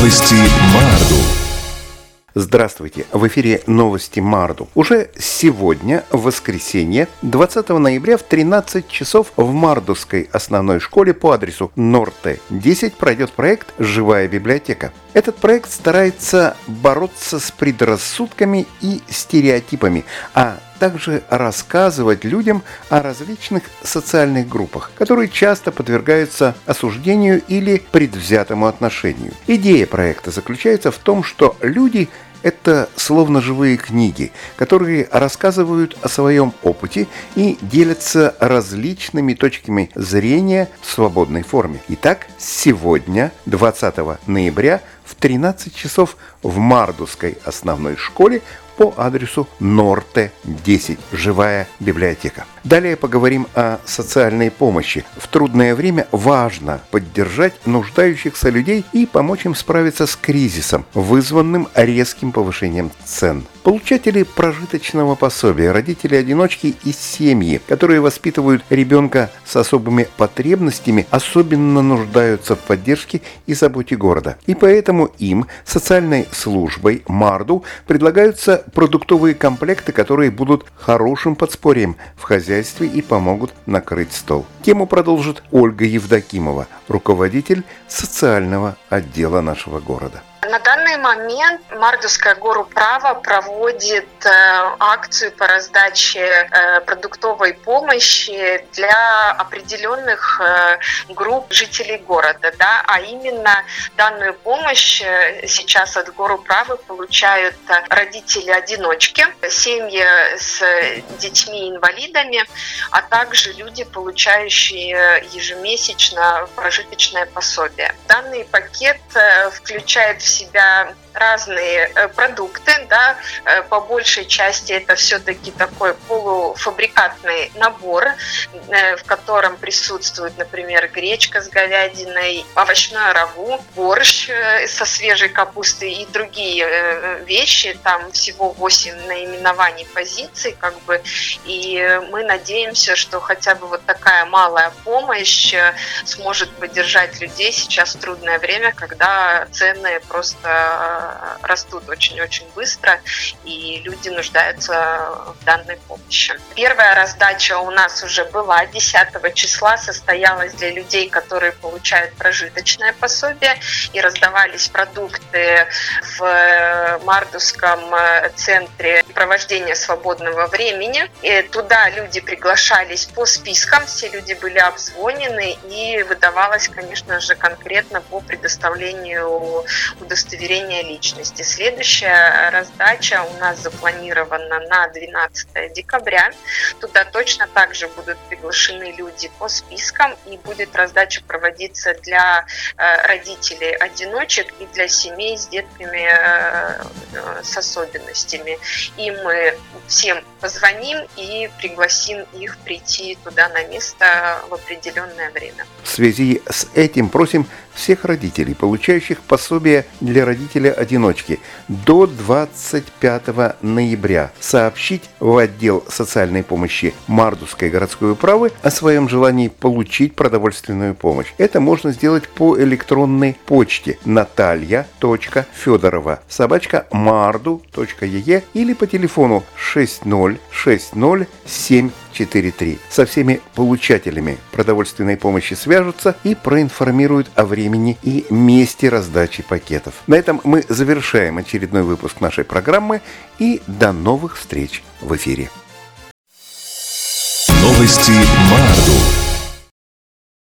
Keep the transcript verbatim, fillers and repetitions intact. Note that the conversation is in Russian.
Новости Марду. Здравствуйте! В эфире новости Марду. Уже сегодня, в воскресенье, двадцатого ноября в тринадцать часов в Мардовской основной школе по адресу Норте десять пройдет проект «Живая библиотека». Этот проект старается бороться с предрассудками и стереотипами, а также рассказывать людям о различных социальных группах, которые часто подвергаются осуждению или предвзятому отношению. Идея проекта заключается в том, что люди – это словно живые книги, которые рассказывают о своем опыте и делятся различными точками зрения в свободной форме. Итак, сегодня, двадцатого ноября, в тринадцать часов в Мардовской основной школе по адресу Норте десять. Живая библиотека. Далее поговорим о социальной помощи. В трудное время важно поддержать нуждающихся людей и помочь им справиться с кризисом, вызванным резким повышением цен. Получатели прожиточного пособия, родители-одиночки и семьи, которые воспитывают ребенка с особыми потребностями, особенно нуждаются в поддержке и заботе города. И поэтому им, социальной службой Марду, предлагаются продуктовые комплекты, которые будут хорошим подспорьем в хозяйстве и помогут накрыть стол. Тему продолжит Ольга Евдокимова, руководитель социального отдела нашего города. На данный момент Мардовское горуправо проводит э, акцию по раздаче э, продуктовой помощи для определенных э, групп жителей города, да, а именно данную помощь э, сейчас от горуправы получают родители-одиночки, семьи с детьми-инвалидами, а также люди, получающие ежемесячно прожиточное пособие. Данный пакет э, включает в себя разные продукты, да, по большей части это все-таки такой полуфабрикатный набор, в котором присутствует, например, гречка с говядиной, овощное рагу, борщ со свежей капустой и другие вещи. Там всего восемь наименований позиций, как бы, и мы надеемся, что хотя бы вот такая малая помощь сможет поддержать людей сейчас в трудное время, когда цены просто растут очень-очень быстро, и люди нуждаются в данной помощи. Первая раздача у нас уже была десятого числа, состоялась для людей, которые получают прожиточное пособие, и раздавались продукты в Мардовском центре провождения свободного времени. И туда люди приглашались по спискам, все люди были обзвонены, и выдавалось, конечно же, конкретно по предоставлению удостоверения личности. Следующая раздача у нас запланирована на двенадцатое декабря. Туда точно так же будут приглашены люди по спискам, и будет раздача проводиться для родителей-одиночек и для семей с детками с особенностями. И мы всем позвоним и пригласим их прийти туда на место в определенное время. В связи с этим просим всех родителей, получающих пособие для родителя-одиночки, до двадцать пятого ноября сообщить в отдел социальной помощи Мардовской городской управы о своем желании получить продовольственную помощь. Это можно сделать по электронной почте наталья точка федорова собака марду точка е или по телефону шесть ноль шесть ноль семь четыре три. Со всеми получателями продовольственной помощи свяжутся и проинформируют о времени и месте раздачи пакетов. На этом мы завершаем очередной выпуск нашей программы, и до новых встреч в эфире. Новости